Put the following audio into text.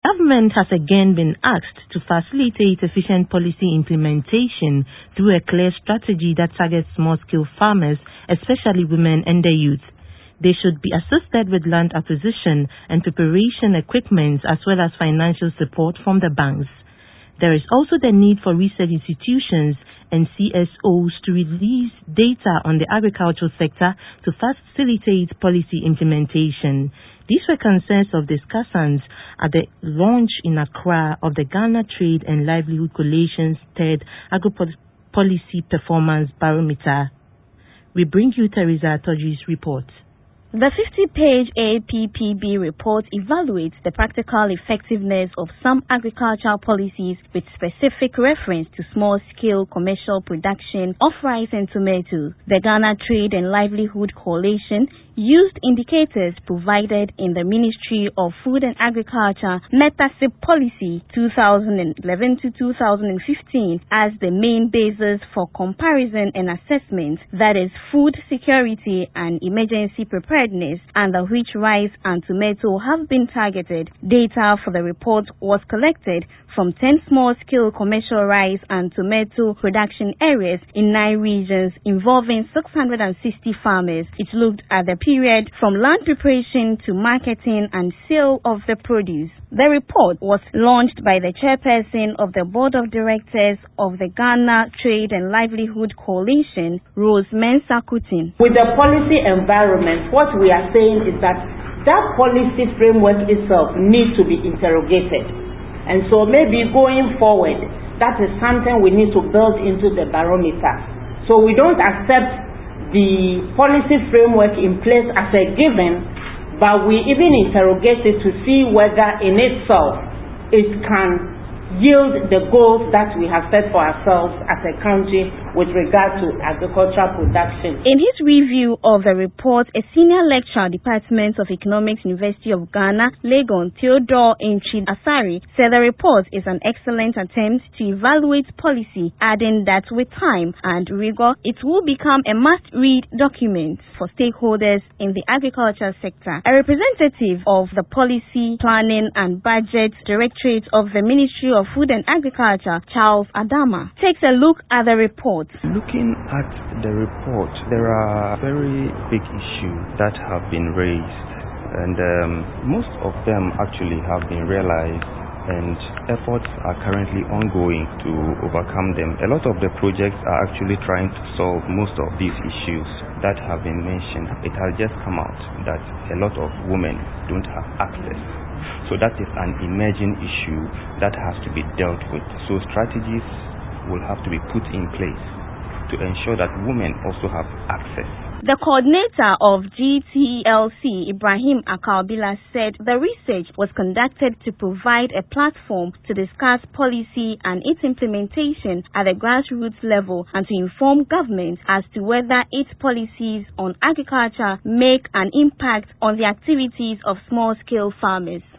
government has again been asked to facilitate efficient policy implementation through a clear strategy that targets small-scale farmers, especially women and the youth. They should be assisted with land acquisition and preparation equipment as well as financial support from the banks. There is also the need for research institutions and CSOs to release data on the agricultural sector to facilitate policy implementation. These were concerns of discussants at the launch in Accra of the Ghana Trade and Livelihood Coalition's third Agri-Policy Performance Barometer. We bring you Teresa Toji's report. The 50-page APPB report evaluates the practical effectiveness of some agricultural policies with specific reference to small-scale commercial production of rice and tomatoes. The Ghana Trade and Livelihood Coalition used indicators provided in the Ministry of Food and Agriculture Meta-SIP Policy 2011 to 2015 as the main basis for comparison and assessment, that is, food security and emergency preparedness, under which rice and tomato have been targeted. Data for the report was collected from 10 small-scale commercial rice and tomato production areas in 9 regions involving 660 farmers. It looked at the period from land preparation to marketing and sale of the produce. The report was launched by the chairperson of the Board of Directors of the Ghana Trade and Livelihood Coalition, Rose Mensah Kutin. With the policy environment, what we are saying is that policy framework itself needs to be interrogated. And so maybe going forward, that is something we need to build into the barometer. So we don't accept the policy framework in place as a given, but we even interrogate it to see whether in itself it can yield the goals that we have set for ourselves as a country with regard to agricultural production. In his review of the report, a senior lecturer, Department of Economics, University of Ghana, Legon, Theodore Nchi Asari, said the report is an excellent attempt to evaluate policy, adding that with time and rigor, it will become a must-read document for stakeholders in the agriculture sector. A representative of the Policy, Planning and Budget Directorate of the Ministry of Food and Agriculture, Charles Adama, takes a look at the report. Looking at the report, there are very big issues that have been raised, and most of them actually have been realized, and efforts are currently ongoing to overcome them. A lot of the projects are actually trying to solve most of these issues that have been mentioned. It has just come out that a lot of women don't have access. So that is an emerging issue that has to be dealt with. So strategies will have to be put in place to ensure that women also have access. The coordinator of GTLC, Ibrahim Akabila, said the research was conducted to provide a platform to discuss policy and its implementation at the grassroots level and to inform government as to whether its policies on agriculture make an impact on the activities of small-scale farmers.